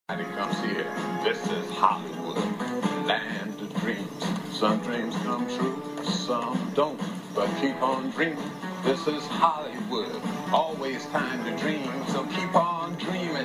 Everybody comes here. This is Hollywood, land of dreams. Some dreams come true, some don't. But keep on dreaming. This is Hollywood. Always time to dream, so keep on dreaming.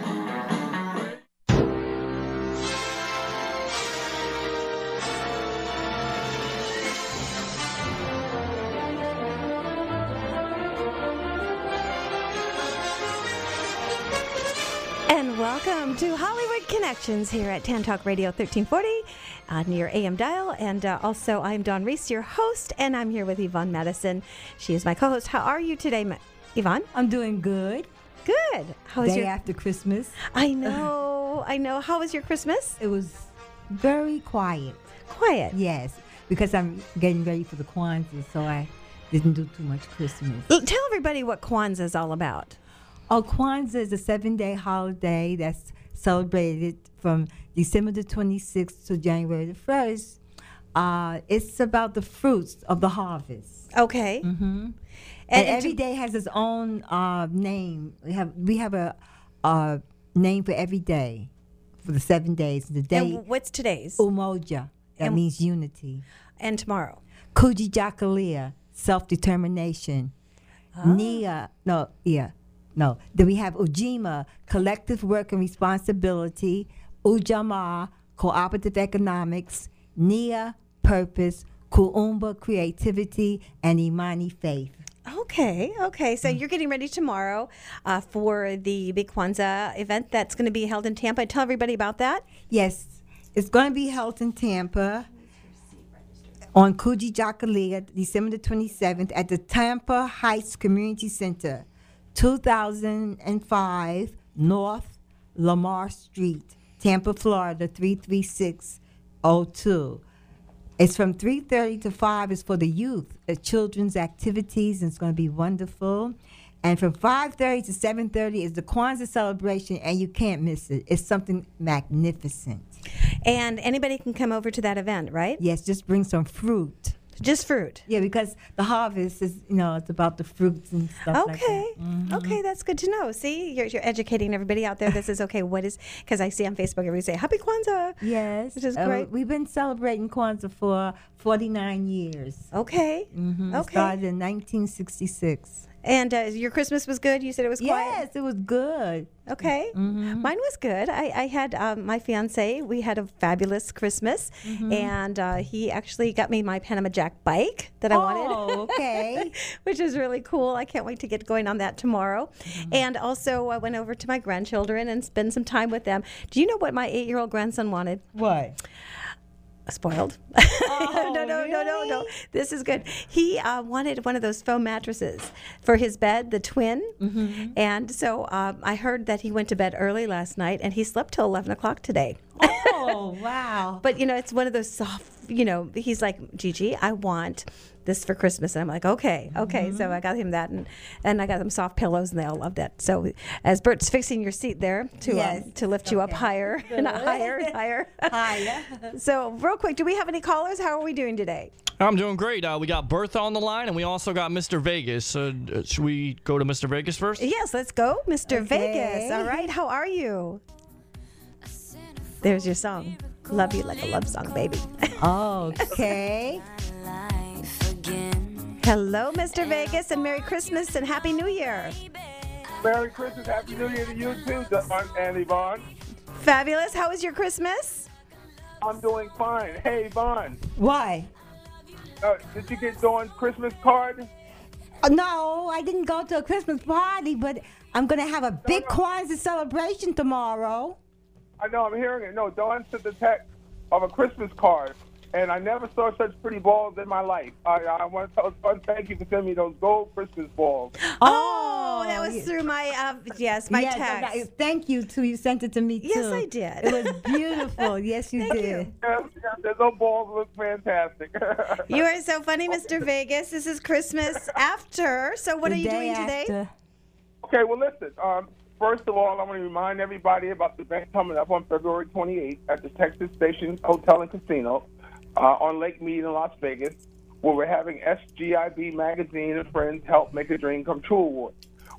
And welcome to Hollywood Connections here at Tan Talk Radio 1340 on your AM dial. And also, I'm Dawn Reese, your host, and I'm here with Yvonne Madison. She is my co-host. How are you today, Yvonne? I'm doing good. Good. How was Day after Christmas. I know. How was your Christmas? It was very quiet. Quiet. Yes, because I'm getting ready for the Kwanzaa, so I didn't do too much Christmas. Tell everybody what Kwanzaa is all about. Oh, Kwanzaa is a 7-day holiday that's celebrated from December the 26th to January the 1st. It's about the fruits of the harvest. Okay. Mm-hmm. And every day has its own name. We have a name for every day for the 7 days. The day. And what's today's? Umoja. That means unity. And tomorrow? Kujijakalia, self-determination. Oh. Then we have Ujima, collective work and responsibility. Ujamaa, cooperative economics. Nia, purpose. Kuumba, creativity. And Imani, faith. Okay. So you're getting ready tomorrow for the big Kwanzaa event that's going to be held in Tampa. Tell everybody about that. Yes, it's going to be held in Tampa on Kujijakalia, December the 27th at the Tampa Heights Community Center, 2005 North Lamar Street, Tampa, Florida, 33602. It's from 3:30 to 5 is for the youth, children's activities, and it's going to be wonderful. And from 5:30 to 7:30 is the Kwanzaa celebration, and you can't miss it. It's something magnificent. And anybody can come over to that event, right? Yes, just bring some fruit. Just fruit. Yeah, because the harvest is, it's about the fruits and stuff like that. Mm-hmm. Okay, that's good to know. See, you're educating everybody out there. This is okay. Because I see on Facebook everybody say, Happy Kwanzaa. Yes. Which is great. We've been celebrating Kwanzaa for 49 years. Okay. Mm-hmm. Okay. Started in 1966. And your Christmas was good? You said it was quiet? Yes, it was good. Okay. Mm-hmm. Mine was good. I had my fiance. We had a fabulous Christmas. Mm-hmm. And he actually got me my Panama Jack bike that I wanted. Oh, okay. Which is really cool. I can't wait to get going on that tomorrow. Mm-hmm. And also I went over to my grandchildren and spend some time with them. Do you know what my 8-year-old grandson wanted? What? Spoiled. Oh, No. This is good. He wanted one of those foam mattresses for his bed, the twin. Mm-hmm. And so I heard that he went to bed early last night and he slept till 11 o'clock today. Oh, wow. But, it's one of those soft, he's like, Gigi, I want this for Christmas. And I'm like, okay. Mm-hmm. So I got him that, and I got them soft pillows, and they all loved it. So as Bert's fixing your seat there to lift you up higher, not higher. Higher. So real quick, do we have any callers? How are we doing today? I'm doing great. We got Bertha on the line, and we also got Mr. Vegas. Should we go to Mr. Vegas first? Yes, let's go, Mr. Okay. Vegas. All right, how are you? There's your song. Love you like a love song, baby. Okay. Hello, Mr. Vegas, and Merry Christmas and Happy New Year. Merry Christmas, Happy New Year to you too, Dawn and Yvonne. Fabulous. How was your Christmas? I'm doing fine. Hey, Yvonne, Why? did you get Dawn's Christmas card? No, I didn't go to a Christmas party, but I'm going to have a big Kwanzaa celebration tomorrow. I know, I'm hearing it. No, Dawn sent the text of a Christmas card, and I never saw such pretty balls in my life. I want to tell Dawn thank you for sending me those gold Christmas balls. Oh, that was through my text. Thank you, too. You sent it to me, too. Yes, I did. It was beautiful. Yes, you did. Yes, those balls look fantastic. You are so funny, Mr. Vegas. This is Christmas after. So what are you doing today? Okay, well, listen. First of all, I want to remind everybody about the event coming up on February 28th at the Texas Station Hotel and Casino on Lake Mead in Las Vegas, where we're having SGIB Magazine and Friends Help Make a Dream Come True Award.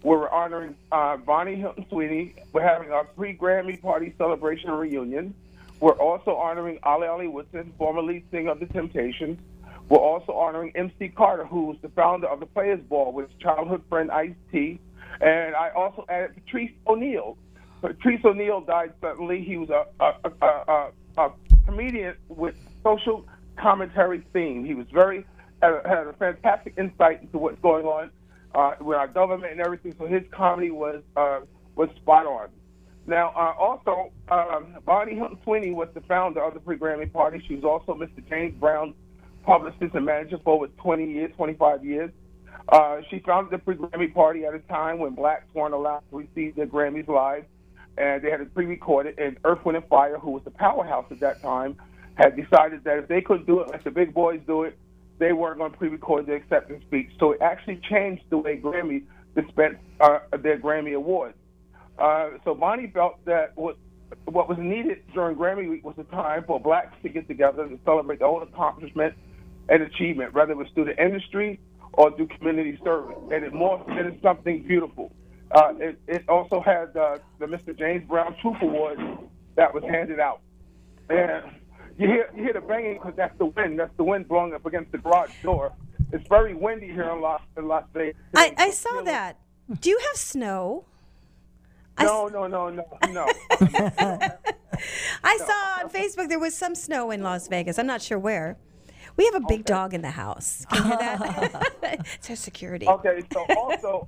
where we're honoring Bonnie Hilton Sweeney. We're having our pre-Grammy party celebration and reunion. We're also honoring Ali Ali Woodson, former lead singer of The Temptations. We're also honoring MC Carter, who's the founder of the Players Ball with his childhood friend Ice-T. And I also added Patrice O'Neal. Patrice O'Neal died suddenly. He was a comedian with social commentary theme. He was had a fantastic insight into what's going on with our government and everything. So his comedy was spot on. Now, also, Bonnie Hilton Sweeney was the founder of the pre-Grammy party. She was also Mr. James Brown's publicist and manager for over 25 years. She founded the pre-Grammy party at a time when blacks weren't allowed to receive their Grammys live, and they had it pre-recorded. And Earth, Wind & Fire, who was the powerhouse at that time, had decided that if they couldn't do it like the big boys do it, they weren't going to pre-record their acceptance speech. So it actually changed the way Grammy dispensed their Grammy awards. So Bonnie felt that what was needed during Grammy Week was a time for blacks to get together to celebrate their own accomplishment and achievement, whether it was through the industry or through community service. And it morphed into something beautiful. It also had the Mr. James Brown Truth Award that was handed out. And you hear the banging because that's the wind. That's the wind blowing up against the garage door. It's very windy here in Las Vegas. I saw that. Do you have snow? No. I saw on Facebook there was some snow in Las Vegas. I'm not sure where. We have a big dog in the house. Can you hear that? It's our security. Okay, so also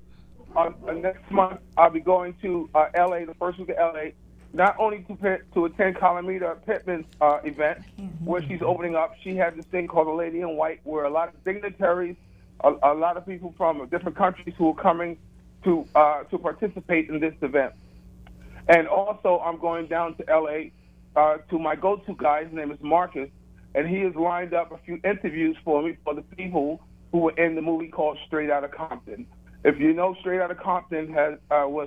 next month I'll be going to L.A., the first week of L.A., not only to attend Calamita Pittman's event, where she's opening up. She has this thing called The Lady in White, where a lot of dignitaries, a lot of people from different countries who are coming to participate in this event. And also, I'm going down to L.A. To my go-to guy. His name is Marcus, and he has lined up a few interviews for me for the people who were in the movie called Straight Outta Compton. If you know, Straight Outta Compton was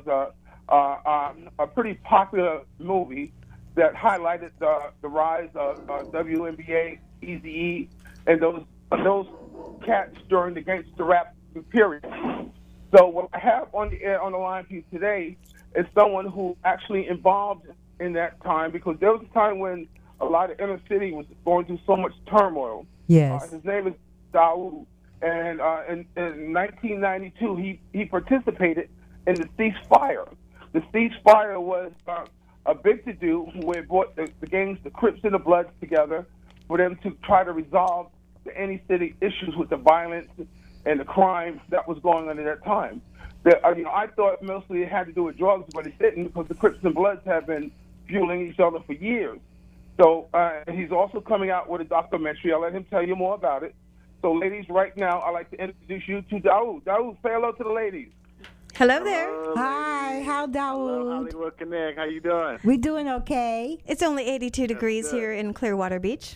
a pretty popular movie that highlighted the rise of WNBA, Eazy-E, and those cats during the gangster rap period. So what I have on the line for you today is someone who actually involved in that time, because there was a time when a lot of inner city was going through so much turmoil. Yes. His name is Daoud, and in 1992 he participated in the ceasefire. The ceasefire was a big to-do where it brought the gangs, the Crips and the Bloods together for them to try to resolve the inner city issues with the violence and the crime that was going on at that time. I thought mostly it had to do with drugs, but it didn't, because the Crips and Bloods have been fueling each other for years. So he's also coming out with a documentary. I'll let him tell you more about it. So, ladies, right now, I'd like to introduce you to Daoud. Daoud, say hello to the ladies. Hello there. Hi, how Daoud? Hello, Hollywood Connect. How you doing? We doing okay. It's only 82 degrees here in Clearwater Beach.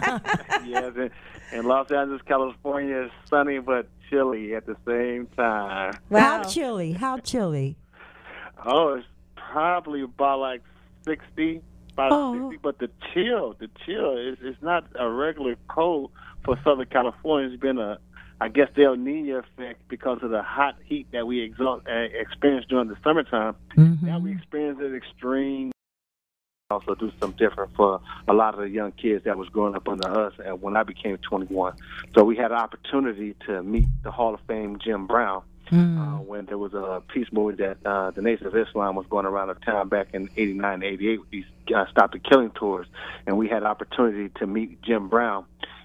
Yes, in Los Angeles, California, it's sunny but chilly at the same time. Wow. How chilly? How chilly? Oh, it's probably about like 60, about 60, but the chill, it's not a regular cold for Southern California. It's been I guess the El Nino effect because of the hot heat that we experienced during the summertime. Mm-hmm. Now we experience it extreme. Also do something different for a lot of the young kids that was growing up under us when I became 21. So we had an opportunity to meet the Hall of Fame Jim Brown when there was a peace movement that the Nation of Islam was going around the town back in 89, 88 with these Stop the Killing tours. And we had an opportunity to meet Jim Brown.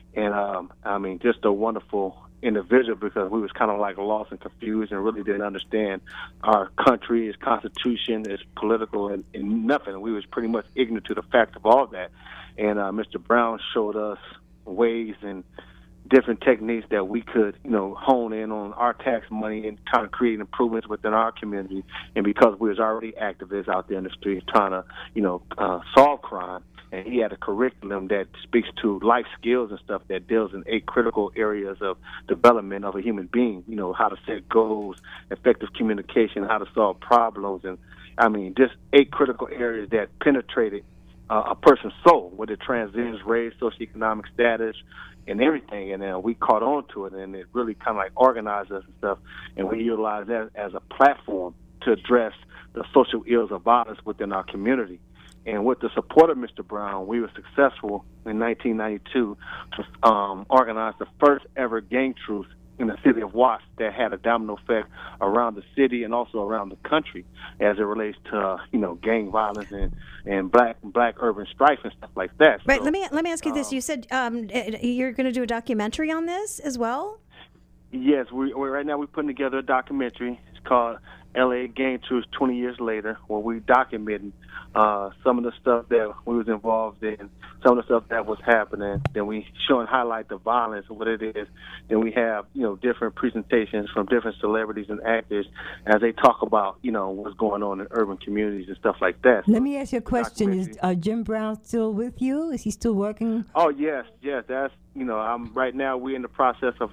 And, just a wonderful individual, because we was kind of like lost and confused and really didn't understand our country, its constitution, its political and nothing. We was pretty much ignorant to the fact of all that. And Mr. Brown showed us ways and different techniques that we could, hone in on our tax money and try to create improvements within our community. And because we was already activists out there in the streets trying to, solve crime, and he had a curriculum that speaks to life skills and stuff that deals in 8 critical areas of development of a human being, how to set goals, effective communication, how to solve problems, and just 8 critical areas that penetrated a person's soul, where it transcends race, socioeconomic status, and everything. And then we caught on to it, and it really kind of like organized us and stuff. And we utilized that as a platform to address the social ills of violence within our community. And with the support of Mr. Brown, we were successful in 1992 to organize the first ever gang truce in the city of Watts that had a domino effect around the city and also around the country as it relates to gang violence and black urban strife and stuff like that. Right. So, Let me ask you this. You said you're going to do a documentary on this as well? Yes, we right now we're putting together a documentary. It's called L.A. Gang Truce 20 Years Later, where we documenting some of the stuff that we was involved in, some of the stuff that was happening. Then we show and highlight the violence, what it is. Then we have different presentations from different celebrities and actors as they talk about what's going on in urban communities and stuff like that. Let me ask you a question: is Jim Brown still with you? Is he still working? Oh yes. That's I'm right now. We're in the process of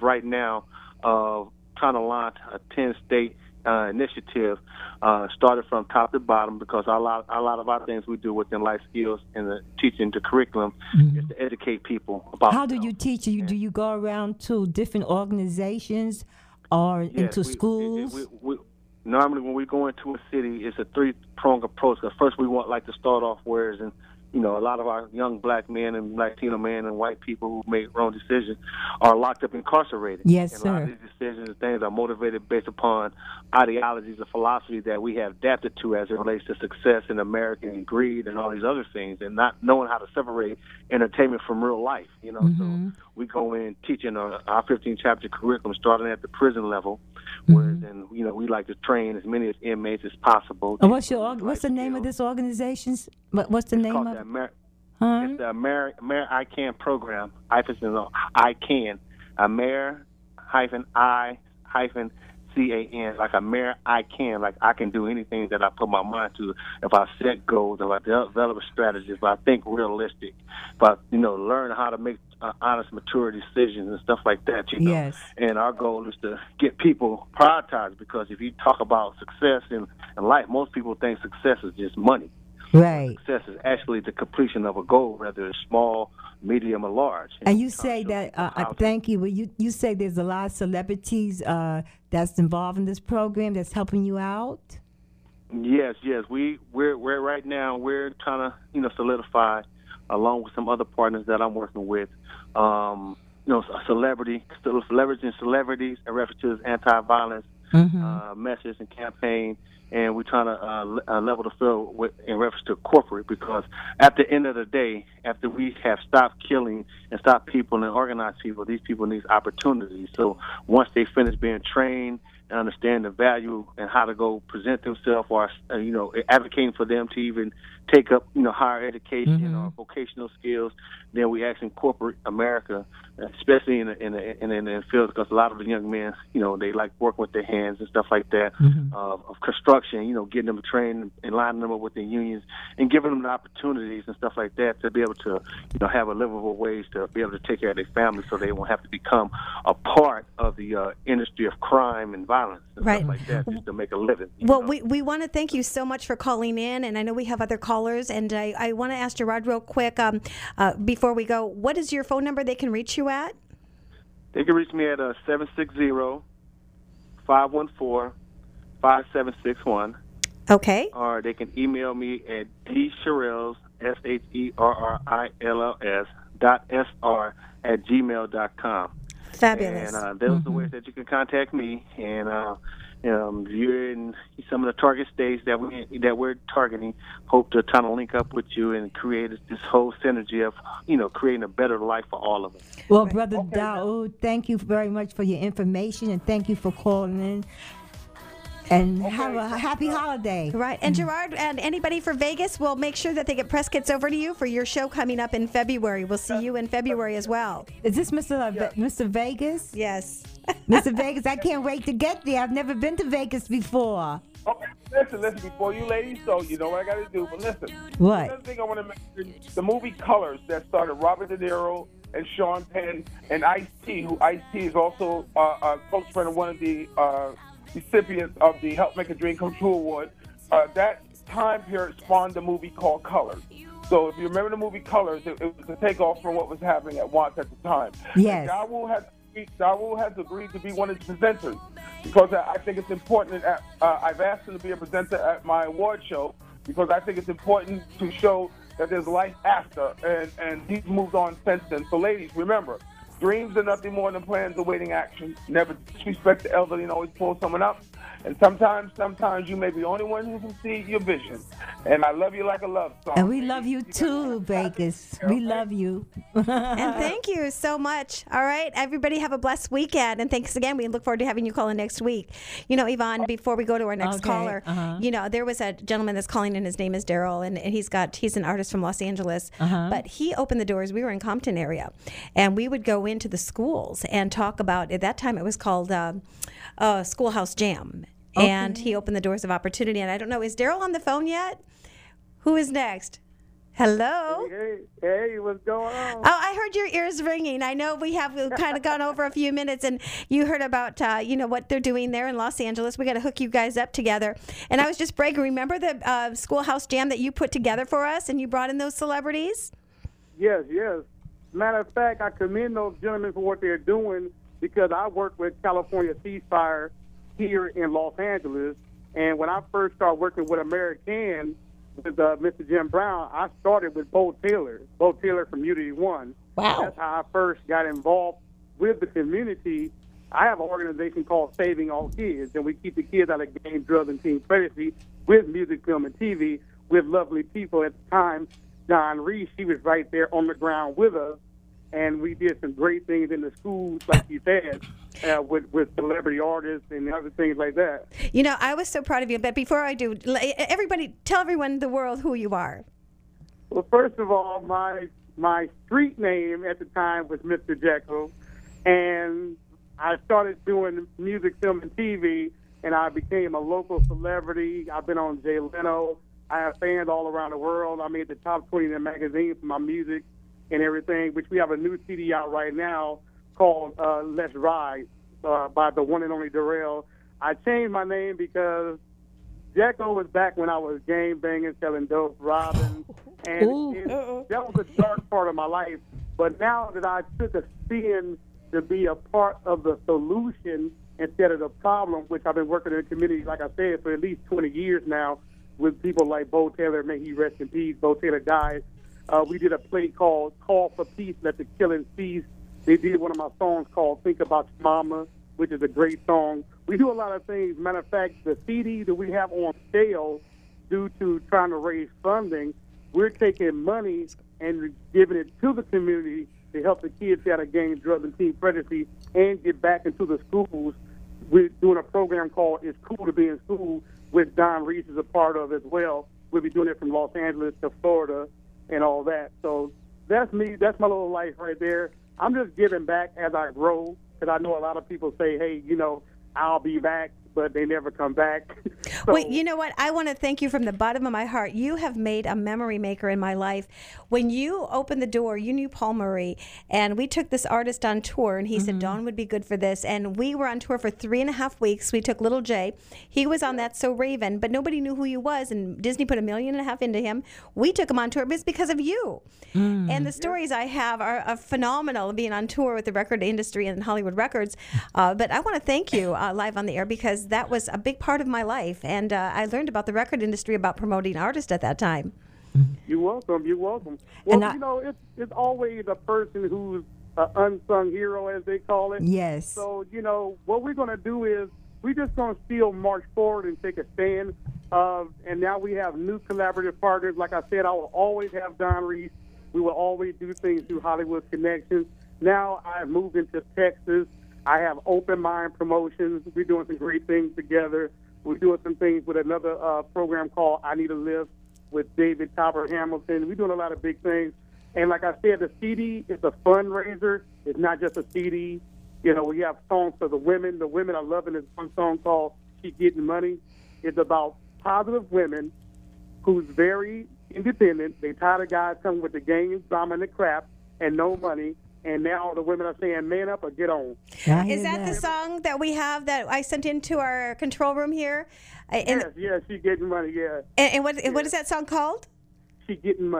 trying to launch a 10-state initiative, started from top to bottom, because a lot of our things we do within life skills and the teaching, the curriculum, is to educate people about. How do you teach? Do you go around to different organizations or into schools? Normally, when we go into a city, it's a three-pronged approach. First, we want to start off whereas a lot of our young black men and Latino men and white people who make wrong decisions are locked up incarcerated. Yes, and a lot of these decisions and things are motivated based upon ideologies and philosophy that we have adapted to as it relates to success in America and greed and all these other things, and not knowing how to separate entertainment from real life. So we go in teaching our 15-chapter curriculum starting at the prison level, whereas then we like to train as many inmates as possible. And what's the name of this organization? What's the name of it? It's the I Can program. I Can. Mayor-I-CAN. Like Mayor I Can. Like I can do anything that I put my mind to. If I set goals, if I develop a strategy, if I think realistic, if I learn how to make honest, mature decisions and stuff like that. Yes. And our goal is to get people prioritized, because if you talk about success in life, most people think success is just money. Right. Success is actually the completion of a goal, whether it's small, medium, or large. And you say that, thank you. Well, you say there's a lot of celebrities that's involved in this program that's helping you out? Yes. We're right now, we're trying to, solidify, along with some other partners that I'm working with, celebrities in reference to this anti-violence message and campaign. And we're trying to level the field in reference to corporate, because at the end of the day, after we have stopped killing and stopped people and organized people, these people need opportunities. So once they finish being trained and understand the value and how to go present themselves, or advocating for them to even take up higher education or vocational skills, then we ask in corporate America, especially in the field, because a lot of the young men, they like working with their hands and stuff like that, of construction, getting them trained and lining them up with their unions and giving them the opportunities and stuff like that to be able to have a livable wage to be able to take care of their families, so they won't have to become a part of the industry of crime and violence and stuff like that, just to make a living. Well, we want to thank you so much for calling in, and I know we have other callers, and I want to ask Gerard real quick before we go, what is your phone number they can reach you at? They can reach me at 760-514-5761. Okay. Or they can email me at dSherrills, SHERRILLS .SR@gmail.com. Fabulous. And those are the ways that you can contact me. And you're in some of the target states that we're targeting. Hope to kind of link up with you and create this whole synergy of creating a better life for all of us. Well, Brother Daoud, thank you very much for your information, and thank you for calling in. And have a happy holiday. Right. And Gerard, and anybody for Vegas, we'll make sure that they get press kits over to you for your show coming up in February. We'll see you in February as well. Is this Mr. Vegas? Yes. Mr. Vegas, I can't wait to get there. I've never been to Vegas before. Okay, listen, before you ladies, so you know what I got to do, but listen. What? Another thing I want to mention, the movie Colors that started Robert De Niro and Sean Penn and Ice-T, who Ice-T is also a close friend of one of the recipients of the Help Make a Dream Come True Award. That time period spawned a movie called Colors. So if you remember the movie Colors, it was a takeoff from what was happening at Watts at the time. Yes. Daru has agreed to be one of the presenters because I think it's important. I've asked him to be a presenter at my award show because I think it's important to show that there's life after, and he's moved on since then. So ladies, remember, dreams are nothing more than plans awaiting action. Never disrespect the elderly and always pull someone up. And sometimes you may be the only one who can see your vision. And I love you like a love song. And we love you too, Vegas. We love you. And thank you so much. All right, everybody have a blessed weekend. And thanks again. We look forward to having you call in next week. You know, Yvonne, before we go to our next caller, you know, there was a gentleman that's calling in. His name is Daryl, and he's an artist from Los Angeles. But he opened the doors. We were in Compton area, and we would go into the schools and talk about, at that time it was called Schoolhouse Jam. Okay. And he opened the doors of opportunity. And I don't know, is Daryl on the phone yet? Who is next? Hello? Hey, what's going on? Oh, I heard your ears ringing. I know we've kind of gone over a few minutes, and you heard about, what they're doing there in Los Angeles. We got to hook you guys up together. And I was just bragging. Remember the Schoolhouse Jam that you put together for us, and you brought in those celebrities? Yes. Matter of fact, I commend those gentlemen for what they're doing because I work with California Ceasefire here in Los Angeles. And when I first started working with American, with Mr. Jim Brown, I started with Bo Taylor from Unity One. Wow. That's how I first got involved with the community. I have an organization called Saving All Kids, and we keep the kids out of gang, drugs, and teen pregnancy with music, film, and TV with lovely people. At the time, Don Reese, she was right there on the ground with us, and we did some great things in the schools, like you said, with celebrity artists and other things like that. You know, I was so proud of you. But before I do, everybody, tell everyone in the world who you are. Well, first of all, my street name at the time was Mr. Jekyll, and I started doing music, film, and TV, and I became a local celebrity. I've been on Jay Leno. I have fans all around the world. I made the top 20 in the magazine for my music and everything, which we have a new CD out right now called Let's Ride by the one and only Darrell. I changed my name because Jekyll was back when I was gang banging, selling dope, robbing, and that was a dark part of my life. But now that I took a spin to be a part of the solution instead of the problem, which I've been working in the community, like I said, for at least 20 years now, with people like Bo Taylor, may he rest in peace. Bo Taylor died. We did a play called Call for Peace, Let the Killing Cease. They did one of my songs called Think About Your Mama, which is a great song. We do a lot of things. Matter of fact, the CD that we have on sale, due to trying to raise funding, we're taking money and giving it to the community to help the kids out of gang, drugs, and teen pregnancy and get back into the schools. We're doing a program called It's Cool to Be in School, which Don Reese is a part of as well. We'll be doing it from Los Angeles to Florida and all that. So that's me. That's my little life right there. I'm just giving back as I grow, because I know a lot of people say, hey, I'll be back, but they never come back. So, wait, you know what? I want to thank you from the bottom of my heart. You have made a memory maker in my life. When you opened the door, you knew Paul Murray, and we took this artist on tour, and he said, Dawn would be good for this. And we were on tour for 3.5 weeks. We took Little Jay. He was on That's So Raven, but nobody knew who he was, and Disney put $1.5 million into him. We took him on tour, but it's because of you. And the stories I have are phenomenal, being on tour with the record industry and Hollywood Records. But I want to thank you live on the air, because that was a big part of my life. And I learned about the record industry, about promoting artists at that time. You're welcome. You're welcome. Well, it's always a person who's an unsung hero, as they call it. Yes. So, what we're going to do is we're just going to still march forward and take a stand. And now we have new collaborative partners. Like I said, I will always have Don Reese. We will always do things through Hollywood Connections. Now I've moved into Texas. I have Open Mind Promotions. We're doing some great things together. We're doing some things with another program called I Need a Lift with David Topper Hamilton. We're doing a lot of big things. And like I said, the CD is a fundraiser. It's not just a CD. We have songs for the women. The women are loving this one song called Keep Getting Money. It's about positive women who's very independent. They tired of guys coming with the gang drama and the crap and no money. And now the women are saying, man up or get on. Is that the song that we have that I sent into our control room here? Yes, She Getting Money, yeah. And what is that song called? She Getting Money.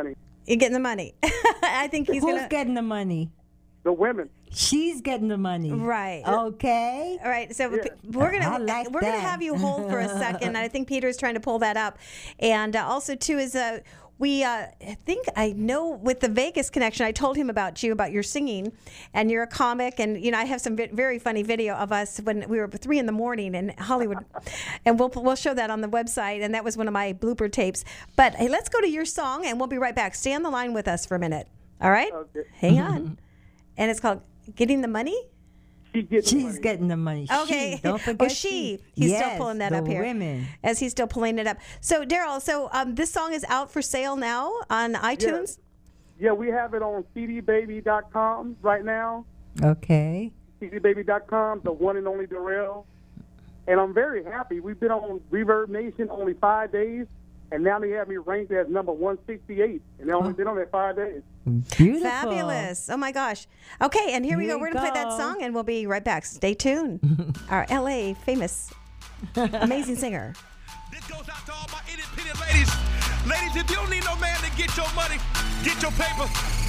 You're getting the money. I think he's Who's gonna. getting the money? The women. She's getting the money. Right. Okay. All right, so Yeah. we're I gonna like we're gonna that. have you hold for a second. I think Peter's trying to pull that up, and also too is we I think I know with the Vegas connection. I told him about your singing, and you're a comic, and I have some very funny video of us when we were 3 a.m. in Hollywood, and we'll show that on the website. And that was one of my blooper tapes. But hey, let's go to your song, and we'll be right back. Stay on the line with us for a minute. All right, Okay. hang on, and it's called "Getting the Money." She's getting the money. Okay. She, don't forget she. she. He's Yes, still pulling that the up here. Women. As he's still pulling it up. So, Daryl, this song is out for sale now on iTunes? Yeah, we have it on cdbaby.com right now. Okay. cdbaby.com, the one and only Darrell. And I'm very happy. We've been on Reverb Nation only 5 days, and now they have me ranked as number 168. And they only been on there 5 days. Beautiful. Fabulous. Oh, my gosh. Okay, and here we go. Here We're we going to play that go. song, and we'll be right back. Stay tuned. Our L.A. famous, amazing singer. This goes out to all my independent ladies. Ladies, if you don't need no man to get your money, get your paper.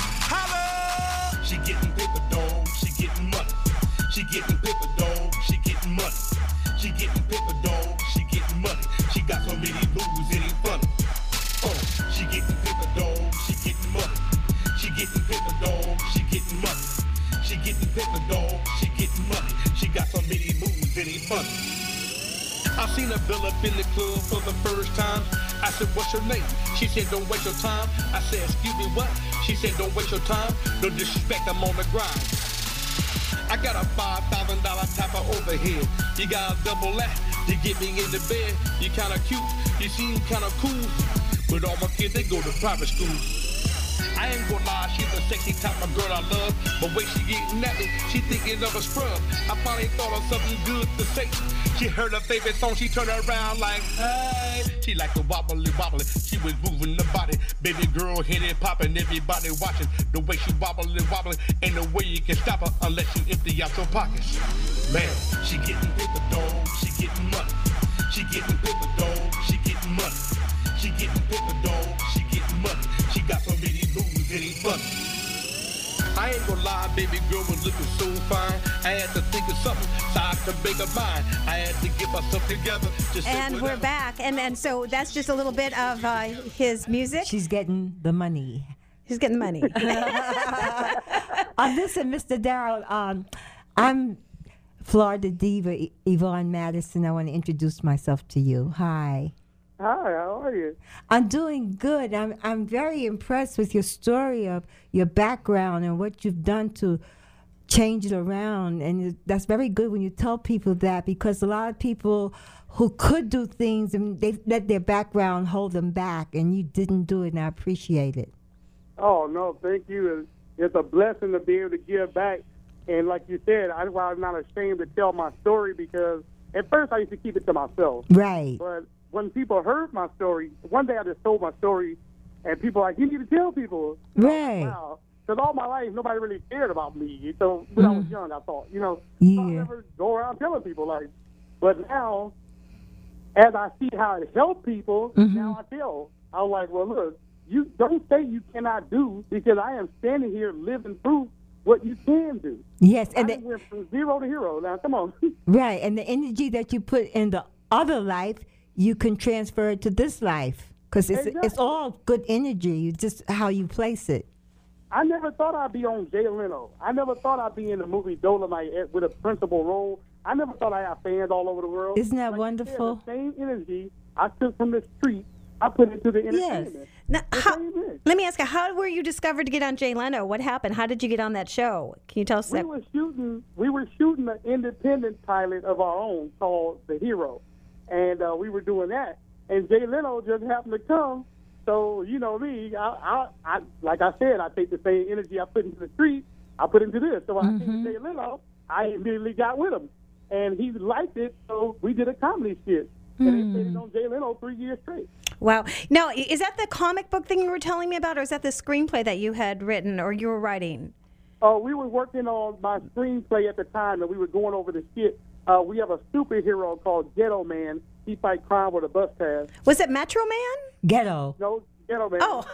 Holla! She getting paper, dog. She getting money. She getting paper, dog. She getting money. She getting paper, dog. She getting money. She got so many moves, it ain't funny. Oh, she getting paper, dog. She getting money. She getting paper, dog. She getting money. She getting paper, dog. She getting money. She got so many moves, it ain't funny. I seen a bill up in the club for the first time. I said, what's your name? She said, don't waste your time. I said, excuse me, what? She said, don't waste your time. No disrespect, I'm on the grind. I got a $5,000 type of overhead. You got a double that to get me in the bed. You kinda cute, you seem kinda cool. But all my kids, they go to private school. I ain't gonna lie, she's a sexy type of girl I love. But when she getting at me, she thinking of a scrub. I finally thought of something good to say. She heard her favorite song, she turned around like, hey. She like the wobbly wobbly, she was moving the body. Baby girl hit it popping, everybody watching. The way she wobbly wobbly, ain't no way you can stop her unless you empty out your pockets. Man, she getting paper, dog, she getting money. She getting paper, dog, she getting money. She getting paper, dog, she getting money. She got so many moves, it ain't funny. I ain't gonna lie, baby girl was looking so fine. I had to think of something so I could make her mine. I had to get myself together. Just And we're back. And so that's just a little bit of his music. She's getting the money. He's getting the money. Listen, Mr. Darrell, I'm Florida diva Yvonne Madison. I want to introduce myself to you. Hi. Hi, how are you? I'm doing good. I'm very impressed with your story of your background and what you've done to change it around. And that's very good when you tell people that, because a lot of people who could do things and they let their background hold them back, and you didn't do it, and I appreciate it. Oh, no, thank you. It's a blessing to be able to give back. And like you said, I'm not ashamed to tell my story, because at first I used to keep it to myself. Right. But when people heard my story, one day I just told my story, and people were like, you need to tell people. Right. Wow. Because all my life, nobody really cared about me. So when I was young, I thought, so I Yeah. never go around telling people. But now, as I see how it helped people, now I tell. I'm like, well, look, you don't say you cannot do, because I am standing here living proof what you can do. Yes, and I went from zero to hero. Now, come on. right, and the energy that you put in the other life, you can transfer it to this life, because it's Exactly. all good energy. It's just how you place it. I never thought I'd be on Jay Leno. I never thought I'd be in the movie Dolomite with a principal role. I never thought I'd have fans all over the world. Isn't that Like you wonderful? said, the same energy I took from the street, I put into the entertainment. Now, The same thing. let me ask you, how were you discovered to get on Jay Leno? What happened? How did you get on that show? Can you tell us We that? were shooting an independent pilot of our own called The Hero, and we were doing that. And Jay Leno just happened to come. So you know me, I like I said, I take the same energy I put into the street, I put into this. So when I came to Jay Leno, I immediately got with him, and he liked it. So we did a comedy skit, and they stayed on Jay Leno 3 years straight. Wow. Now, is that the comic book thing you were telling me about, or is that the screenplay that you had written or you were writing? We were working on my screenplay at the time, and we were going over the skit. We have a superhero called Ghetto Man. He fight crime with a bus pass. Was it Metro Man? Ghetto. No, Ghetto man. Oh,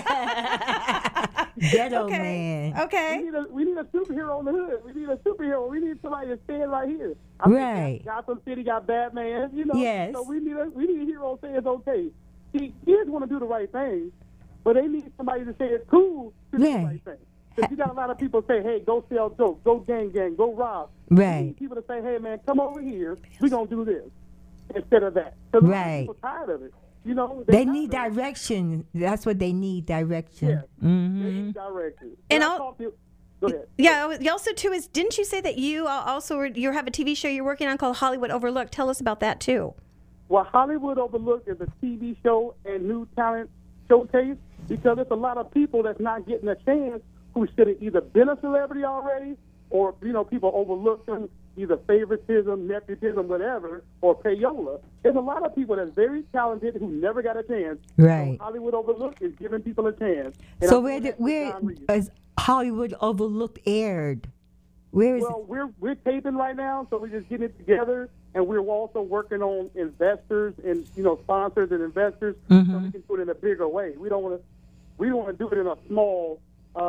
Ghetto okay. man. Okay. We need a superhero in the hood. We need a superhero. We need somebody to stand right here. Right. Gotham City got Batman, you know. Yes. So we need a hero to say it's okay. See, kids want to do the right thing, but they need somebody to say it's cool to do the Right. right thing. Because you got a lot of people say, hey, go sell dope, go gang, go rob. We Right. need people to say, hey, man, come over here. We're going to do this instead of that. Because Right. people are tired of it. You know, They tired need of it. direction. That's what they need, direction. Yeah. They Mm-hmm. need direction. And I I'll- talk to- Go ahead. Yeah. Also, too, didn't you say that you also you have a TV show you're working on called Hollywood Overlooked? Tell us about that too. Well, Hollywood Overlooked is a TV show and new talent showcase because there's a lot of people that's not getting a chance who should have either been a celebrity already or, you know, people overlook them, either favoritism, nepotism, whatever, or payola. There's a lot of people that's very talented who never got a chance. Right. So Hollywood Overlooked is giving people a chance. And So I'm where doing that with where John Reed. is Hollywood Overlooked aired? Where is Well, we're taping right now, so we're just getting it together, and we're also working on investors and sponsors and investors, so we can do it in a bigger way. We don't want to do it in a small,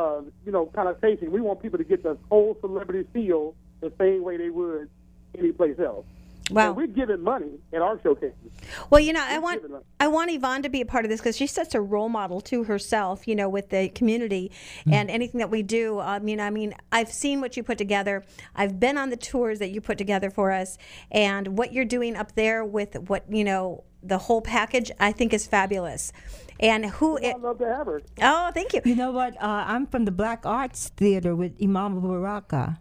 connotation. We want people to get the whole celebrity feel the same way they would anyplace else. Wow. And we're giving money at our showcases. Well, I want Yvonne to be a part of this because she's such a role model to herself, with the community and anything that we do. I've seen what you put together. I've been on the tours that you put together for us, and what you're doing up there with what the whole package, I think is fabulous. And I'd love to have her. Oh, thank you. You know what? I'm from the Black Arts Theater with Imam Baraka.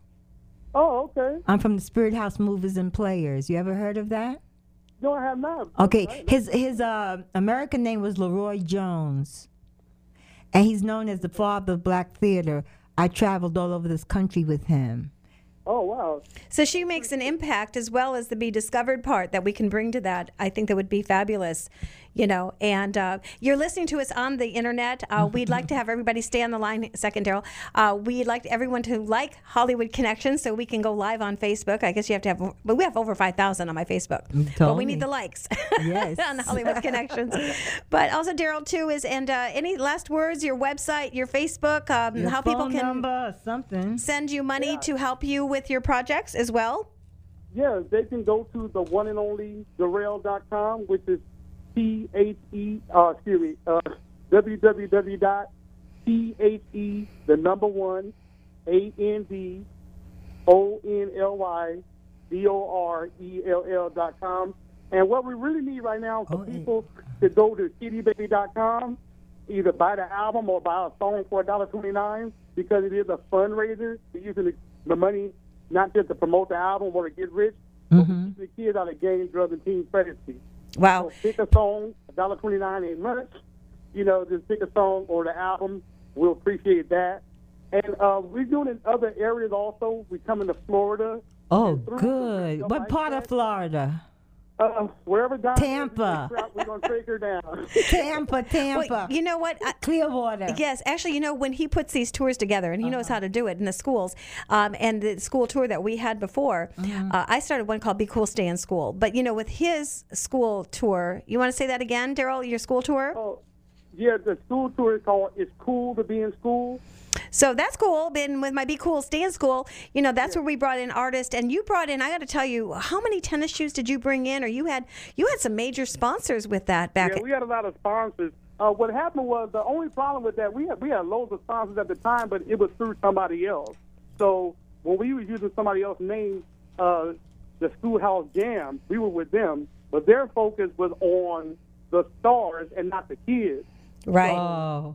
Oh, okay. I'm from the Spirit House Movers and Players. You ever heard of that? No, I have not. Okay, his American name was Leroy Jones, and he's known as the father of black theater. I traveled all over this country with him. Oh, wow. So she makes an impact as well as the Be Discovered part that we can bring to that. I think that would be fabulous, And you're listening to us on the internet. We'd like to have everybody stay on the line a second, Daryl. We'd like everyone to like Hollywood Connections so we can go live on Facebook. I guess you have to have, but we have over 5,000 on my Facebook. But we need the likes Yes. on Hollywood Connections. But also, Daryl, too, any last words, your website, your Facebook, Your how phone people can number or something. send you money to help you with your projects as well? Yeah, they can go to the one and only Darrell.com, which is www.THE_ANDONLYDORELL.com. And what we really need right now is for people to go to CDBaby.com, either buy the album or buy a song for $1.29 because it is a fundraiser. We're using the money not just to promote the album or to get rich, but to keep the kids out of gangs, drugs, and teen pregnancy. Wow. So pick a song, $1.29 ain't much. Just pick a song or the album. We'll appreciate that. And we're doing it in other areas also. We're coming to Florida. Oh, And through good. stuff What like part that. of Florida? Wherever Don Tampa. we're going to take her down. Tampa. Well, you know what? Clearwater. Yes, actually, when he puts these tours together, and he knows how to do it in the schools, and the school tour that we had before, I started one called Be Cool, Stay in School. But, with his school tour, you want to say that again, Daryl, your school tour? Oh, yeah, the school tour is called It's Cool to Be in School. So that's cool. Been with my Be Cool, Stay in School. That's where we brought in artists, and you brought in. I got to tell you, how many tennis shoes did you bring in? Or you had some major sponsors with that back. Yeah, we had a lot of sponsors. What happened was the only problem with that we had loads of sponsors at the time, but it was through somebody else. So when we were using somebody else's name, the Schoolhouse Jam, we were with them, but their focus was on the stars and not the kids. Right. Oh.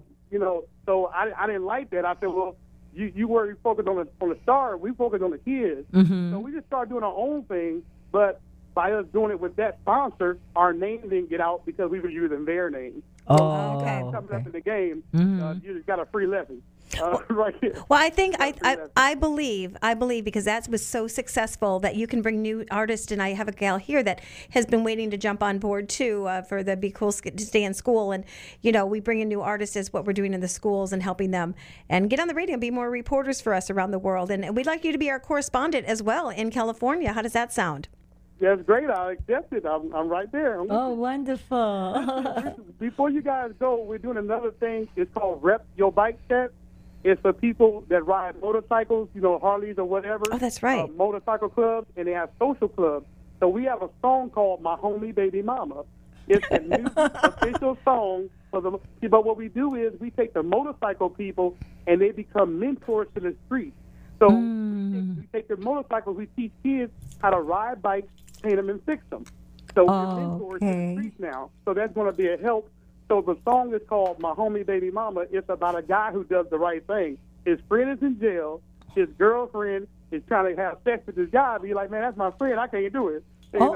So I didn't like that. I said, well, you were focused on the star. We focused on the kids. So we just started doing our own thing. But by us doing it with that sponsor, our name didn't get out because we were using their name. Oh, Coming up in the game, you just got a free lesson right here. Well, I think I believe because that was so successful that you can bring new artists, and I have a gal here that has been waiting to jump on board too for the Be Cool to Stay in School, and we bring in new artists as what we're doing in the schools and helping them and get on the radio and be more reporters for us around the world, and we'd like you to be our correspondent as well in California. How does that sound? That's great. I accept it. I'm right there. I'm with Oh, you. wonderful. Before you guys go, we're doing another thing. It's called Rep Your Bike Chat. It's for people that ride motorcycles, Harleys or whatever. Oh, that's right. Motorcycle clubs, and they have social clubs. So we have a song called My Homie Baby Mama. It's a new official song for the. But what we do is we take the motorcycle people and they become mentors to the street. So we take the motorcycles, we teach kids how to ride bikes, paint them, and fix them. So we're mentors to the streets now. So that's going to be a help. So the song is called My Homie Baby Mama. It's about a guy who does the right thing. His friend is in jail. His girlfriend is trying to have sex with this guy. Be like, man, that's my friend. I can't do it.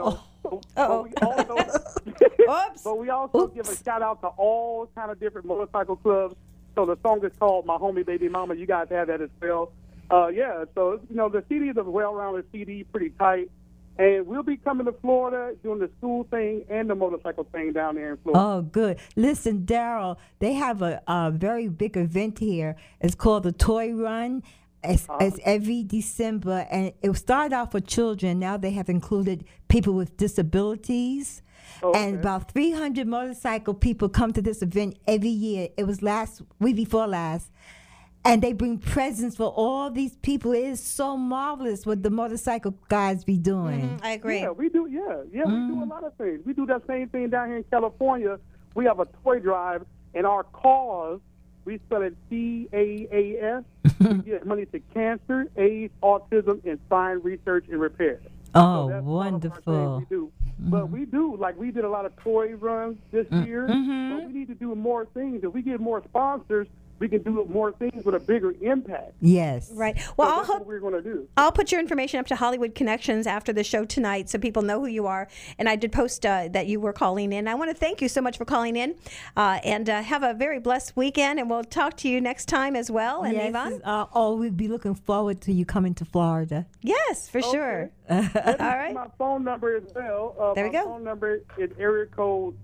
But we also give a shout out to all kind of different motorcycle clubs. So the song is called My Homie Baby Mama. You guys have that as well. So the CD is a well-rounded CD, pretty tight. And we'll be coming to Florida doing the school thing and the motorcycle thing down there in Florida. Oh, good. Listen, Daryl, they have a very big event here. It's called the Toy Run. It's every December, and it started out for children. Now they have included people with disabilities. And about 300 motorcycle people come to this event every year. It was week before last. And they bring presents for all these people. It is so marvelous what the motorcycle guys be doing. I agree. Yeah, we do. We do a lot of things. We do that same thing down here in California. We have a toy drive, and our cause, we spell it CAAS. We give money to cancer, AIDS, autism, and spine research and repair. Oh, so that's wonderful. One of our things we do. But we do, we did a lot of toy runs this year. But we need to do more things. If we get more sponsors, we can do more things with a bigger impact. Yes. Right. Well, that's what we're going to do. I'll put your information up to Hollywood Connections after the show tonight so people know who you are. And I did post that you were calling in. I want to thank you so much for calling in and have a very blessed weekend. And we'll talk to you next time as well. And Yvonne? We'll be looking forward to you coming to Florida. Yes, for sure. All right. My phone number as well. There we go. My phone number is area code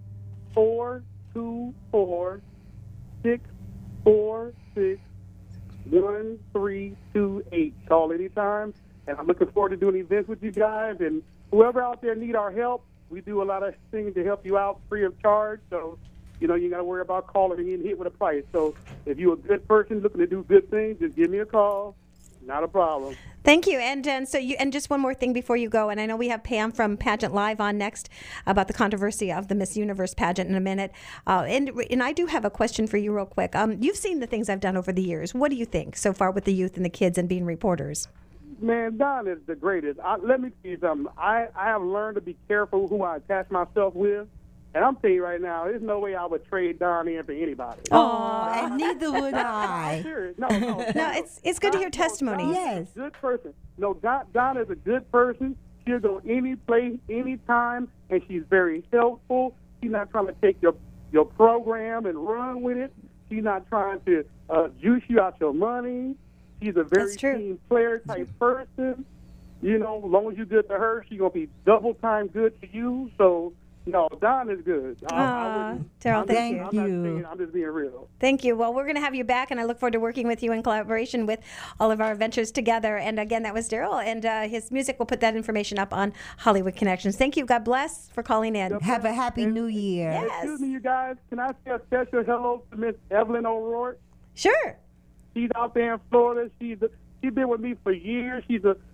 424-646-1328. Call anytime, and I'm looking forward to doing events with you guys. And whoever out there need our help, we do a lot of things to help you out free of charge. So, you got to worry about calling and getting hit with a price. So, if you're a good person looking to do good things, just give me a call. Not a problem. Thank you. And just one more thing before you go. And I know we have Pam from Pageant Live on next about the controversy of the Miss Universe pageant in a minute. And I do have a question for you real quick. You've seen the things I've done over the years. What do you think so far with the youth and the kids and being reporters? Man, Don is the greatest. Let me tell you something. I have learned to be careful who I attach myself with. And I'm telling you right now, there's no way I would trade Don in for anybody. Oh, and neither would I. I'm serious. No, it's good to hear testimony. Yes. A good person. No, Don is a good person. She'll go any place, anytime, and she's very helpful. She's not trying to take your program and run with it. She's not trying to juice you out your money. She's a very team player type person. As long as you're good to her, she's going to be double time good to you. So, no, Don is good. Daryl, thank you. I'm just being real. Thank you. Well, we're going to have you back, and I look forward to working with you in collaboration with all of our adventures together. And again, that was Daryl, and his music. We'll put that information up on Hollywood Connections. Thank you. God bless for calling in. Have a happy New Year. Yes. Excuse me, you guys. Can I say a special hello to Miss Evelyn O'Rourke? Sure. She's out there in Florida. She's been with me for years. She is a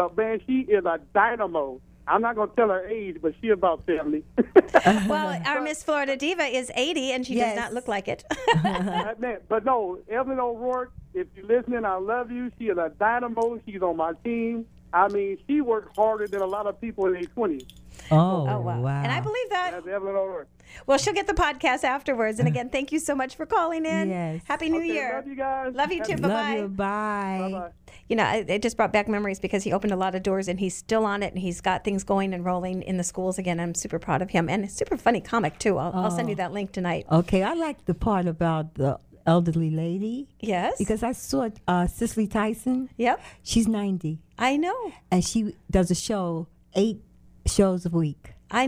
dynamo. I'm not going to tell her age, but she's about 70. Well, our Miss Florida Diva is 80, and she does not look like it. But no, Evelyn O'Rourke, if you're listening, I love you. She is a dynamo. She's on my team. I mean, she worked harder than a lot of people in their 20s. Oh, wow. And I believe that. That's Evelyn O'Rourke. Well, she'll get the podcast afterwards. And again, thank you so much for calling in. Yes. Happy New Year. Love you guys. Love you too. Bye-bye. Love you. Bye. Bye-bye. It just brought back memories because he opened a lot of doors and he's still on it and he's got things going and rolling in the schools again. I'm super proud of him. And a super funny comic, too. I'll send you that link tonight. Okay. I like the part about the elderly lady. Yes. Because I saw Cicely Tyson. Yep. She's 90. I know. And she does a show, 8 shows a week. I know.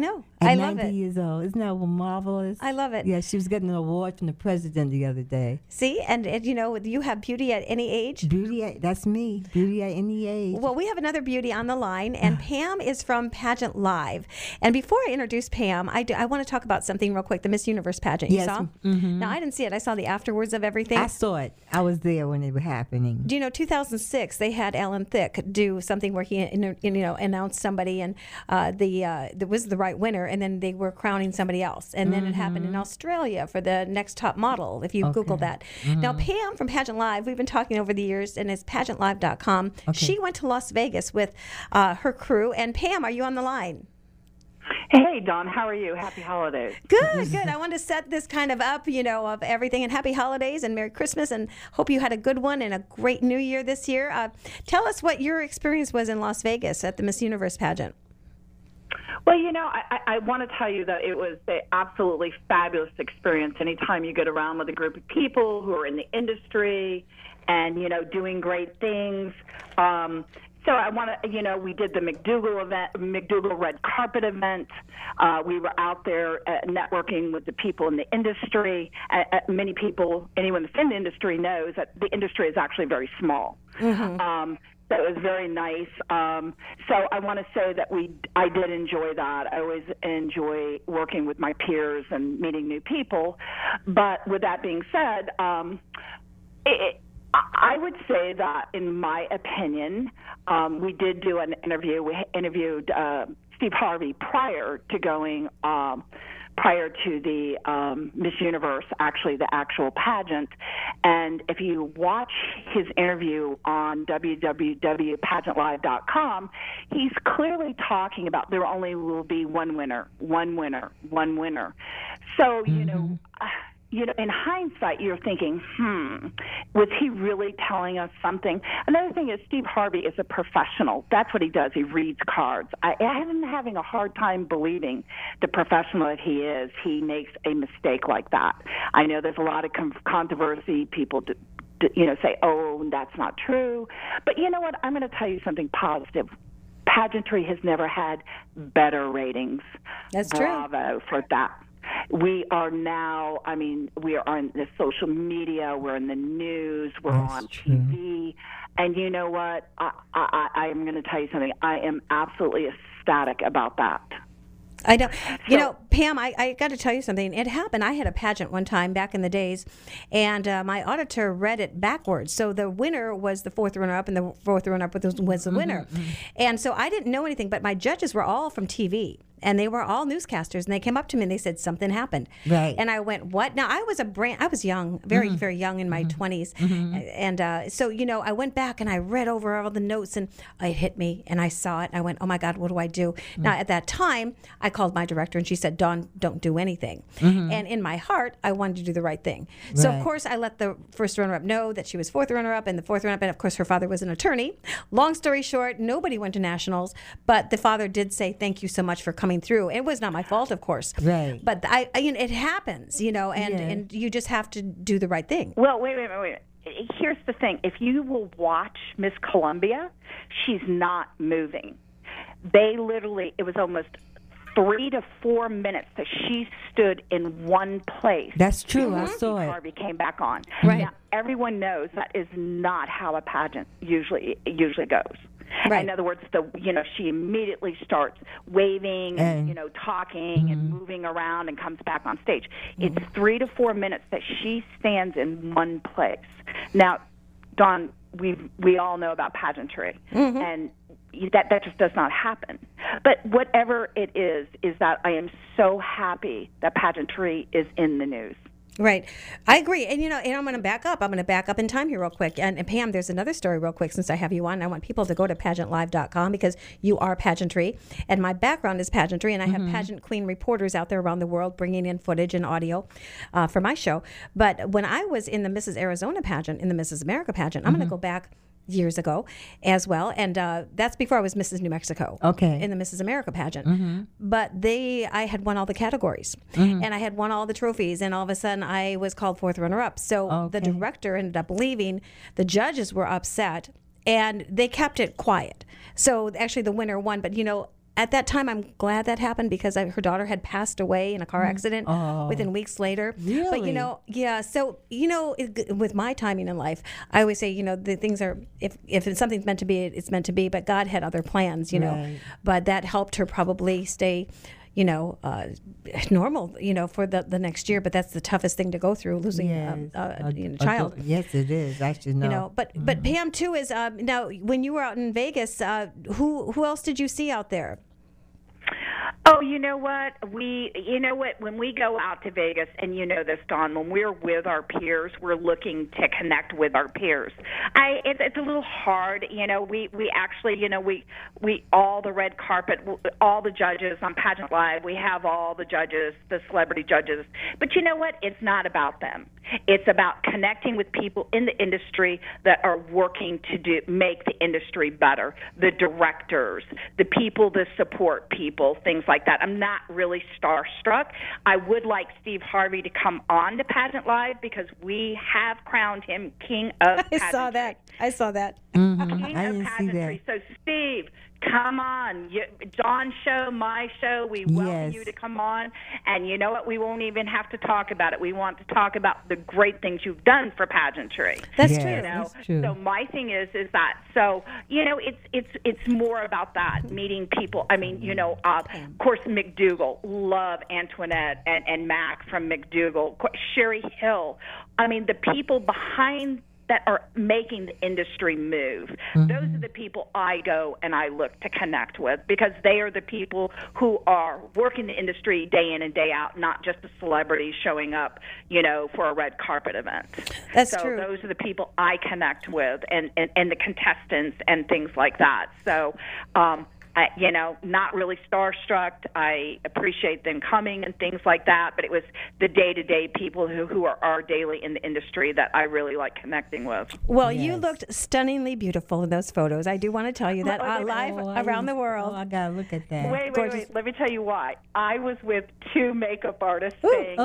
At I love 90 it. years old. Isn't that marvelous? I love it. Yeah, she was getting an award from the president the other day. See, and you know, you have beauty at any age. That's me. Beauty at any age. Well, we have another beauty on the line, and Pam is from Pageant Live. And before I introduce Pam, I want to talk about something real quick, the Miss Universe pageant. You Yes. saw? Mhm. Now, I didn't see it. I saw the afterwards of everything. I saw it. I was there when it was happening. Do you know 2006 they had Alan Thicke do something where he announced somebody and that was the right winner, and then they were crowning somebody else, and then it happened in Australia for the next top model if you Google that. Now Pam from Pageant Live, we've been talking over the years, and it's pageantlive.com. She went to Las Vegas with her crew. And Pam, are you on the line? Hey, Dawn, how are you? Happy holidays. Good. I wanted to set this kind of up, of everything, and happy holidays and Merry Christmas, and hope you had a good one and a great New Year this year. Tell us what your experience was in Las Vegas at the Miss Universe pageant. Well, I want to tell you that it was an absolutely fabulous experience anytime you get around with a group of people who are in the industry and, doing great things. So I want to, we did the McDougal Red Carpet event. We were out there networking with the people in the industry. Many people, anyone that's in the industry knows that the industry is actually very small. So it was very nice. So I want to say that I did enjoy that. I always enjoy working with my peers and meeting new people. But with that being said, I would say that, in my opinion, we did do an interview. We interviewed Steve Harvey prior to the Miss Universe, actually the actual pageant. And if you watch his interview on www.pageantlive.com, he's clearly talking about there only will be one winner. So, in hindsight, you're thinking, was he really telling us something? Another thing is Steve Harvey is a professional. That's what he does. He reads cards. I'm having a hard time believing the professional that he is. He makes a mistake like that. I know there's a lot of controversy. People say, oh, that's not true. But you know what? I'm going to tell you something positive. Pageantry has never had better ratings. That's true. Bravo for that. We are now, we are on the social media, we're in the news, we're on TV. And you know what? I am going to tell you something. I am absolutely ecstatic about that. I don't, Pam, I got to tell you something. It happened. I had a pageant one time back in the days, and my auditor read it backwards. So the winner was the fourth runner-up, and the fourth runner-up was the winner. And so I didn't know anything, but my judges were all from TV. And they were all newscasters, and they came up to me and they said something happened. Right. And I went, what? Now I was young, very, very young in my 20s, and so I went back and I read over all the notes, and it hit me, and I saw it, and I went, oh my God, what do I do? Now at that time, I called my director, and she said, Dawn, don't do anything. And in my heart, I wanted to do the right thing. So of course, I let the first runner-up know that she was fourth runner-up, and the fourth runner-up, and of course, her father was an attorney. Long story short, nobody went to nationals, but the father did say, thank you so much for coming through. It was not my fault, of course. Right. But it happens, and you just have to do the right thing. Well, wait. Here's the thing. If you will watch Miss Columbia, she's not moving. They literally, it was almost 3 to 4 minutes that she stood in one place. That's true. I saw it. Harvey came back on. Right. Now, everyone knows that is not how a pageant usually goes. Right. In other words, she immediately starts waving and talking and moving around and comes back on stage. It's 3 to 4 minutes that she stands in one place. Now, Dawn, we all know about pageantry, and that just does not happen. But whatever it is that I am so happy that pageantry is in the news. Right. I agree. And, and I'm going to back up. I'm going to back up in time here real quick. And Pam, there's another story real quick since I have you on. I want people to go to pageantlive.com because you are pageantry. And my background is pageantry. And I have pageant queen reporters out there around the world bringing in footage and audio for my show. But when I was in the Mrs. Arizona pageant, in the Mrs. America pageant, I'm going to go back years ago as well, and that's before I was Mrs. New Mexico. Okay. In the Mrs. America pageant, but I had won all the categories, and I had won all the trophies, and all of a sudden I was called fourth runner-up. So the director ended up leaving. The judges were upset, and they kept it quiet. So actually, the winner won. But at that time, I'm glad that happened because her daughter had passed away in a car accident within weeks later. Really? But, yeah. So, with my timing in life, I always say, the things are, if something's meant to be, it's meant to be. But God had other plans, Right. But that helped her probably stay, normal, for the next year. But that's the toughest thing to go through, losing a child. Yes, it is. I should know. But Pam too is now. When you were out in Vegas, who else did you see out there? Oh, you know what? When we go out to Vegas, and you know this, Dawn, when we're with our peers, we're looking to connect with our peers. It's a little hard, we actually, we all the red carpet, all the judges on Pageant Live, we have all the judges, the celebrity judges. But you know what? It's not about them. It's about connecting with people in the industry that are working to make the industry better, the directors, the people that support people, things like that. I'm not really starstruck. I would like Steve Harvey to come on to Pageant Live because we have crowned him king of pageantry. I saw that. King I of didn't see pageantry. that. So, Steve, come on. Dawn's show, my show, we welcome you to come on. And you know what? We won't even have to talk about it. We want to talk about the great things you've done for pageantry. That's Yes, true. that's true. So my thing is that, so, it's more about that, meeting people. I mean, of course, McDougal, love Antoinette and Mac from McDougal, Sherry Hill. I mean, the people behind that are making the industry move. Those are the people I go and I look to connect with because they are the people who are working the industry day in and day out, not just a celebrity showing up, for a red carpet event. That's so true. Those are the people I connect with and the contestants and things like that. So, not really starstruck. I appreciate them coming and things like that, but it was the day-to-day people who are daily in the industry that I really like connecting with. Well, you looked stunningly beautiful in those photos. I do want to tell you that live around the world. Oh, I got to look at that. Wait. Let me tell you why. I was with two makeup artists.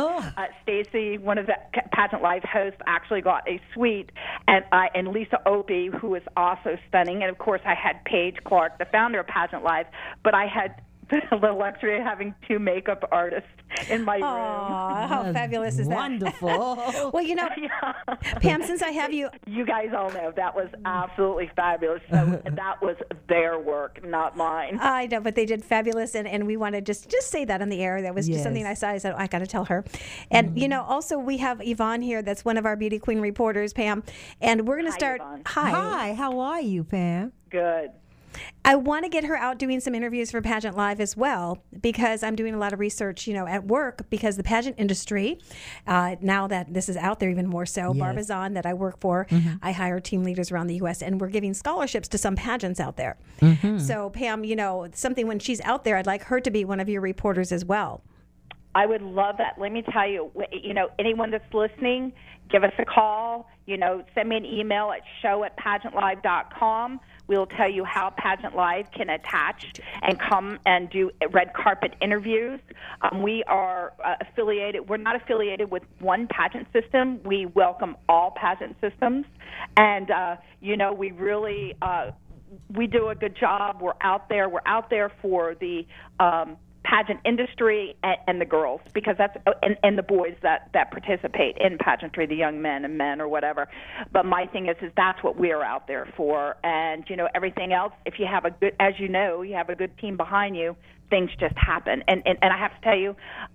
Stacy, one of the Pageant Live hosts, actually got a suite, and Lisa Opie, who is also stunning, and of course I had Paige Clark, the founder of Pageant Live, but I had the luxury of having two makeup artists in my room. How fabulous is that? Wonderful. Well, Pam, since I have you... You guys all know that was absolutely fabulous. So that was their work, not mine. I know, but they did fabulous, and we want to just say that on the air. That was just something I saw. I said, I got to tell her. And, also we have Yvonne here. That's one of our Beauty Queen reporters, Pam. And we're going to start... Yvonne. Hi, how are you, Pam? Good. I want to get her out doing some interviews for Pageant Live as well because I'm doing a lot of research, at work because the pageant industry, now that this is out there even more so, Barbizon that I work for, I hire team leaders around the U.S. and we're giving scholarships to some pageants out there. So Pam, something when she's out there, I'd like her to be one of your reporters as well. I would love that. Let me tell you, anyone that's listening, give us a call, send me an email at show@pageantlive.com. We'll tell you how Pageant Live can attach and come and do red carpet interviews. We are affiliated. We're not affiliated with one pageant system. We welcome all pageant systems. And, we really we do a good job. We're out there. We're out there for the pageant industry and the girls, because that's and the boys that participate in pageantry, the young men and men or whatever. But my thing is that's what we're out there for. And everything else, if you have a good, as you have a good team behind you, things just happen. And I have to tell you,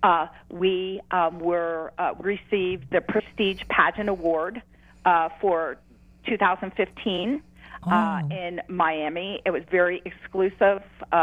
we received the Prestige Pageant Award for 2015. In Miami. It was very exclusive.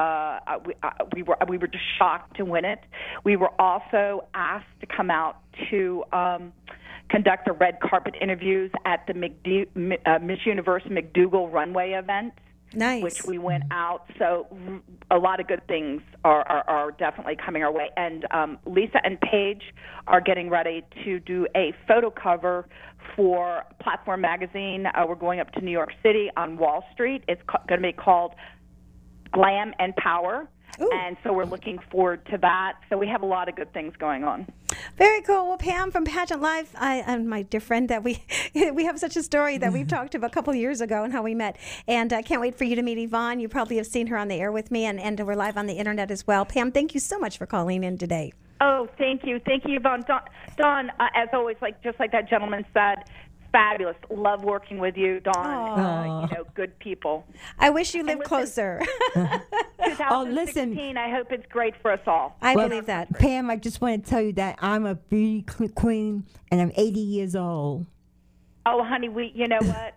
We were just shocked to win it. We were also asked to come out to conduct the red carpet interviews at the Miss Universe McDougal runway event. Nice. Which we went out. So a lot of good things are definitely coming our way. And Lisa and Paige are getting ready to do a photo cover for Platform Magazine. We're going up to New York City on Wall Street. It's going to be called Glam and Power. And so we're looking forward to that. So we have a lot of good things going on. Very cool. Well, Pam from Pageant Live, and my dear friend that we have such a story that we've talked about a couple of years ago and how we met. And I can't wait for you to meet Yvonne. You probably have seen her on the air with me, and we're live on the internet as well. Pam, thank you so much for calling in today. Oh, thank you. Thank you, Yvonne. Dawn, as always, just like that gentleman said, fabulous. Love working with you, Dawn. Good people. I wish you lived closer. 2016, I hope it's great for us all. I believe that. Pam, I just want to tell you that I'm a beauty queen, and I'm 80 years old. Oh, honey, you know what?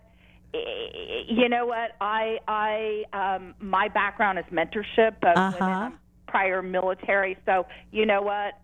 My background is mentorship of women. Prior military, so you know what?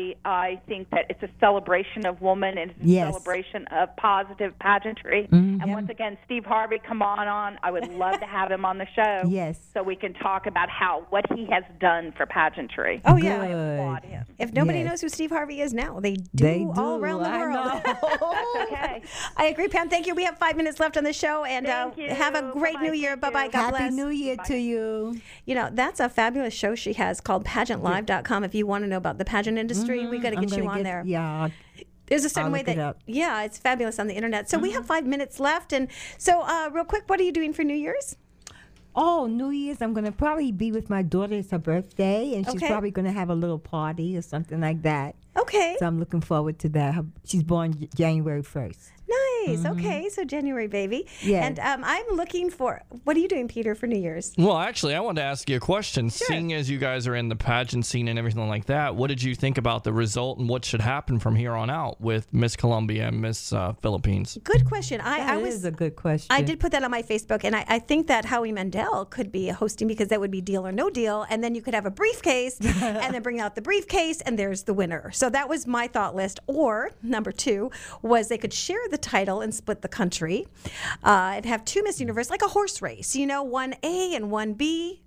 I think that it's a celebration of woman and it's a celebration of positive pageantry. And once again, Steve Harvey, come on. I would love to have him on the show. Yes, so we can talk about what he has done for pageantry. Oh yeah, I applaud him. If nobody knows who Steve Harvey is now, they do all around the world. That's okay. I agree, Pam. Thank you. We have 5 minutes left on the show, and have a great New Year. Bye-bye. God bless. Happy New Year to you. You know, that's a fabulous show she has called PageantLive.com. If you want to know about the pageant industry, we got to get you on there. Yeah. There's a certain way that, it's fabulous on the internet. So we have 5 minutes left. And so real quick, what are you doing for New Year's? Oh, New Year's, I'm going to probably be with my daughter. It's her birthday, and she's probably going to have a little party or something like that. Okay. So I'm looking forward to that. She's born January 1st. Nice. Okay, so January, baby. Yeah. And I'm looking for, what are you doing, Peter, for New Year's? Well, actually, I wanted to ask you a question. Sure. Seeing as you guys are in the pageant scene and everything like that, what did you think about the result and what should happen from here on out with Miss Columbia and Miss Philippines? Good question. That is a good question. I did put that on my Facebook, and I think that Howie Mandel could be hosting because that would be Deal or No Deal, and then you could have a briefcase and then bring out the briefcase, and there's the winner. So that was my thought list. Or, number 2, was they could share the title and split the country and have 2 Miss Universe, like a horse race, one A and 1 B,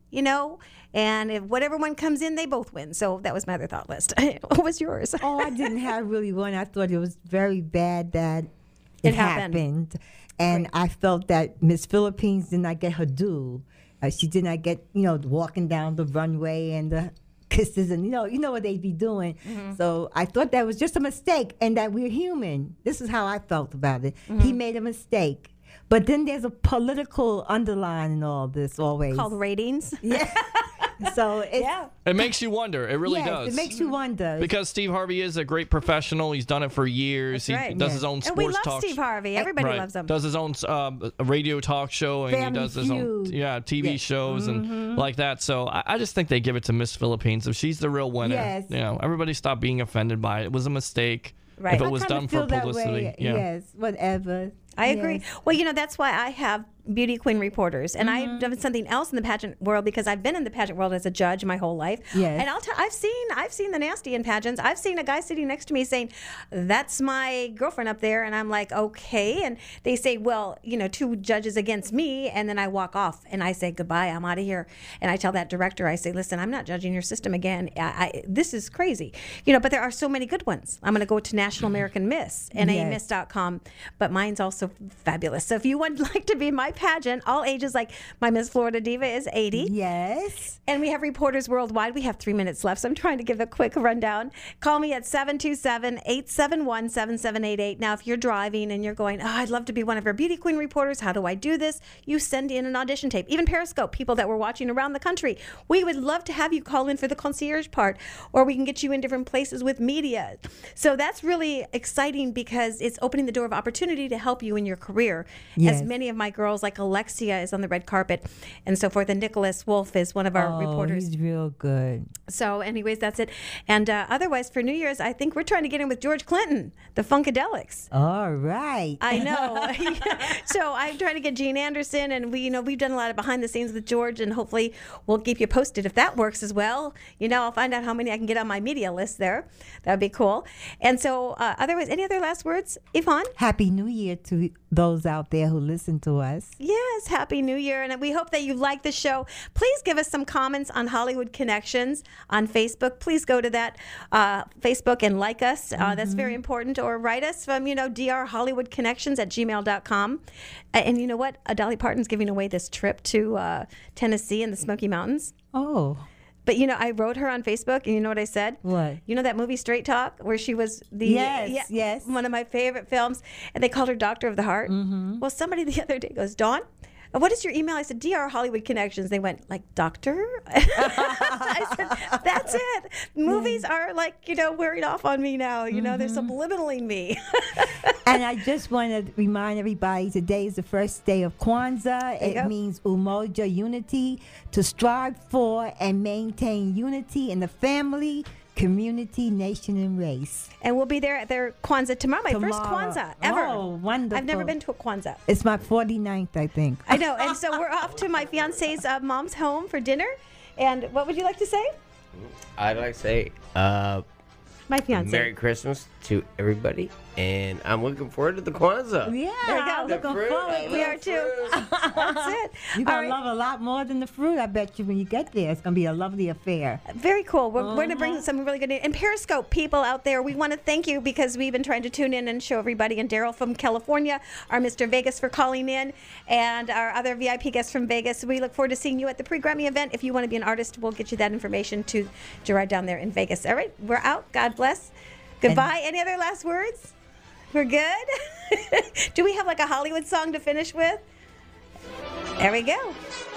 and if whatever one comes in, they both win. So that was my other thought list. What was yours? Oh, I didn't have really one. I thought it was very bad that it happened. And I felt that Miss Philippines did not get her due. She did not get, walking down the runway and the kisses and you know what they'd be doing. So I thought that was just a mistake and that we're human. This is how I felt about it. He made a mistake. But then there's a political underline in all this always. Called ratings. Yeah. So it makes you wonder. It really does. It makes you wonder. Because Steve Harvey is a great professional. He's done it for years. That's right. He does his own sports and we love talk. Steve Harvey. Everybody loves him. Does his own radio talk show, and Family he does his own TV shows and like that. So I just think they give it to Miss Philippines. If she's the real winner, everybody stop being offended by it. It was a mistake. Right. If it was done for publicity. Yes, whatever. I agree. Well, that's why I have beauty queen reporters, and I've done something else in the pageant world because I've been in the pageant world as a judge my whole life. Yes. And I've seen the nasty in pageants. I've seen a guy sitting next to me saying, "That's my girlfriend up there," and I'm like, "Okay." And they say, "Well, 2 judges against me," and then I walk off and I say, "Goodbye, I'm out of here." And I tell that director, I say, "Listen, I'm not judging your system again. This is crazy." But there are so many good ones. I'm going to go to National American Miss, NAMiss.com, but mine's also fabulous. So if you would like to be my pageant, all ages, like my Miss Florida Diva is 80. Yes. And we have reporters worldwide. We have 3 minutes left, so I'm trying to give a quick rundown. Call me at 727-871-7788. Now, if you're driving and you're going, I'd love to be one of our beauty queen reporters, how do I do this? You send in an audition tape. Even Periscope, people that were watching around the country. We would love to have you call in for the concierge part, or we can get you in different places with media. So that's really exciting because it's opening the door of opportunity to help you in your career. As many of my girls, like Alexia, is on the red carpet and so forth, and Nicholas Wolf is one of our reporters. He's real good. So anyways, that's it. And otherwise, for New Year's, I think we're trying to get in with George Clinton, the Funkadelics. All right. I know. So I'm trying to get Gene Anderson, and we've done a lot of behind the scenes with George, and hopefully we'll keep you posted if that works as well. I'll find out how many I can get on my media list there. That would be cool. And so otherwise, any other last words, Yvonne? Happy New Year to those out there who listen to us. Yes, Happy New Year. And we hope that you like the show. Please give us some comments on Hollywood Connections on Facebook. Please go to that Facebook and like us. That's very important. Or write us from, drhollywoodconnections@gmail.com. And you know what? Dolly Parton's giving away this trip to Tennessee and the Smoky Mountains. Oh. But, I wrote her on Facebook, and you know what I said? What? You know that movie Straight Talk, where she was the... Yes. One of my favorite films, and they called her Doctor of the Heart. Mm-hmm. Well, somebody the other day goes, Dawn, what is your email? I said, DR Hollywood Connections. They went, like, doctor? I said, that's it. Movies are, like, wearing off on me now. They're subliminaling me. And I just want to remind everybody, today is the first day of Kwanzaa. It means Umoja, unity, to strive for and maintain unity in the family, community, nation, and race. And we'll be there at their Kwanzaa tomorrow. My first Kwanzaa ever. Oh, wonderful. I've never been to a Kwanzaa. It's my 49th, I think. I know. And so we're off to my fiance's mom's home for dinner. And what would you like to say? I'd like to say my fiance. Merry Christmas to everybody. And I'm looking forward to the Kwanzaa. Yeah, there you go. Looking forward. We are too. That's it. You're going to love a lot more than the fruit, I bet you, when you get there. It's going to be a lovely affair. Very cool. We're going to bring some really good news. And Periscope people out there, we want to thank you because we've been trying to tune in and show everybody. And Daryl from California, our Mr. Vegas for calling in, and our other VIP guests from Vegas. We look forward to seeing you at the pre-Grammy event. If you want to be an artist, we'll get you that information to Gerard down there in Vegas. All right, we're out. God bless. Goodbye. Any other last words? We're good? Do we have like a Hollywood song to finish with? There we go.